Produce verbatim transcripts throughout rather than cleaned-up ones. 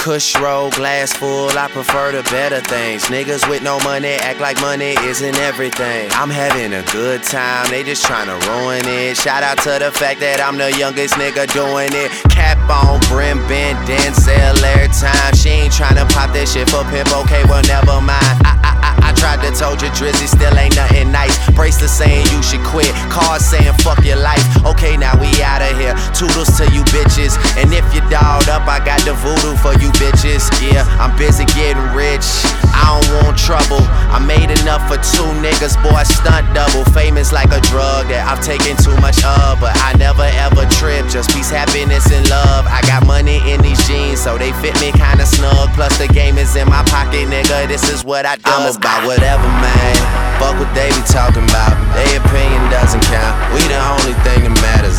Kush roll, glass full, I prefer the better things. Niggas with no money act like money isn't everything. I'm having a good time, they just tryna ruin it. Shout out to the fact that I'm the youngest nigga doing it. Cap on, brim bent, Denzel every time. She ain't tryna pop that shit for pimp, okay, well never mind. I, I, I, I tried to told you Drizzy still ain't nothing nice. Bracelet saying you should quit, cards saying fuck your life. Okay, now we outta here, toodles to you bitches. And if you dolled up, I got the voodoo for you bitches. Yeah, I'm busy getting rich, I don't want trouble. I made enough for two niggas, boy, stunt double. Famous like a drug that I've taken too much of, but I never ever trip, just peace, happiness, and love. I got money in these jeans, so they fit me kinda snug. Plus the game is in my pocket, nigga, this is what I do. I'm about whatever, man, fuck what they be talking about. Their opinion doesn't count, we the only thing that matters.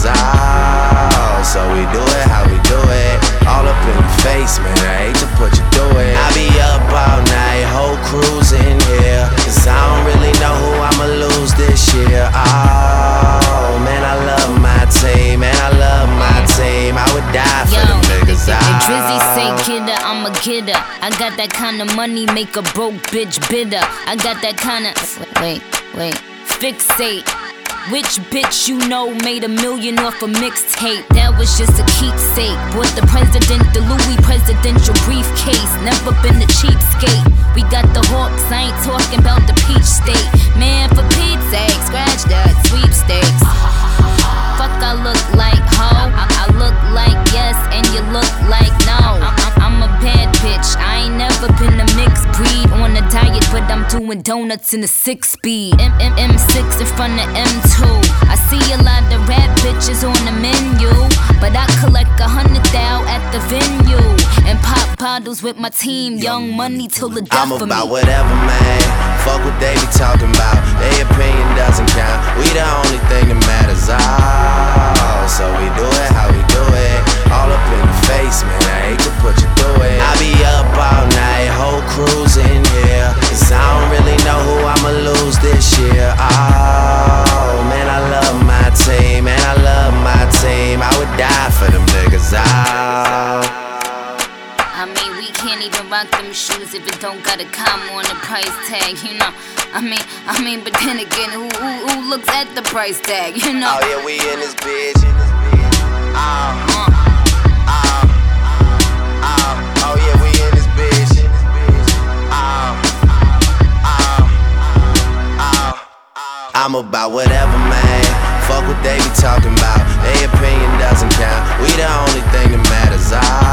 Oh, so we do it how we do it. All up in your face, man, I hate to put you through it. I be up all night, whole crew's in here, cause I don't really know who I'ma lose this year. Oh, man, I love my team, man, I love my team. I would die for Yo, them niggas. the, the, the Oh. Drizzy say kidder, I'm a kidder. I got that kind of money, make a broke bitch bitter. I got that kind of, wait, wait, fixate. Which bitch you know made a million off a mixtape? That was just a keepsake. Bought the president the Louis presidential briefcase. Never been a cheapskate. We got the Hawks, I ain't talking about the peach state. Man, for Pete's sake, scratch that sweepstakes. Fuck, I look like ho. I, I look like yes, and you look like no. I, I, I'm a bad bitch. I ain't never been a mixed breed. On a diet, but I'm doing donuts in a six speed. M M M six in front of M two. I see a lot of rap bitches on the menu, but I collect a hundred thou at the venue and pop bottles with my team. Young money till the death I'm of me. about whatever, man, fuck what they be talking about. Their opinion doesn't count, we the only thing that matters. Oh, so we do it how we do it. All up in your face, man, I hate to put you through it. I be up all night, whole crew's in here, cause I don't really know who I'ma lose this year. Oh, man, I love my team, man, I love my team. I would die for them niggas. Oh. I mean, we can't even rock them shoes if it don't got a comma on the price tag, you know. I mean, I mean, but then again, who who, who looks at the price tag, you know? Oh yeah, we in this bitch. Oh, Uh. oh, oh, oh yeah, we in this bitch. Oh, oh, oh. I'm about whatever, man. Fuck what they be talking about. Their opinion doesn't count. We the only thing that matters. Oh.